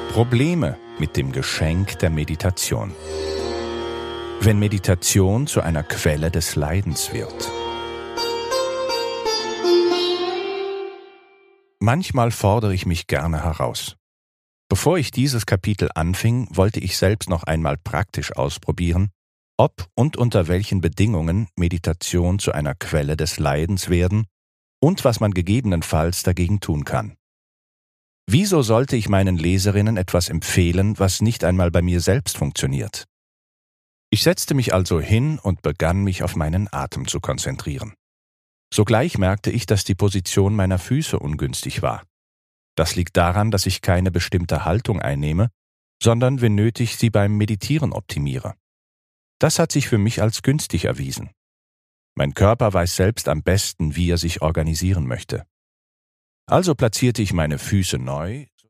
Probleme mit dem Geschenk der Meditation. Wenn Meditation zu einer Quelle des Leidens wird. Manchmal fordere ich mich gerne heraus. Bevor ich dieses Kapitel anfing, wollte ich selbst noch einmal praktisch ausprobieren, ob und unter welchen Bedingungen Meditation zu einer Quelle des Leidens werden und was man gegebenenfalls dagegen tun kann. Wieso sollte ich meinen Leserinnen etwas empfehlen, was nicht einmal bei mir selbst funktioniert? Ich setzte mich also hin und begann mich auf meinen Atem zu konzentrieren. Sogleich merkte ich, dass die Position meiner Füße ungünstig war. Das liegt daran, dass ich keine bestimmte Haltung einnehme, sondern wenn nötig sie beim Meditieren optimiere. Das hat sich für mich als günstig erwiesen. Mein Körper weiß selbst am besten, wie er sich organisieren möchte. Also platzierte ich meine Füße neu,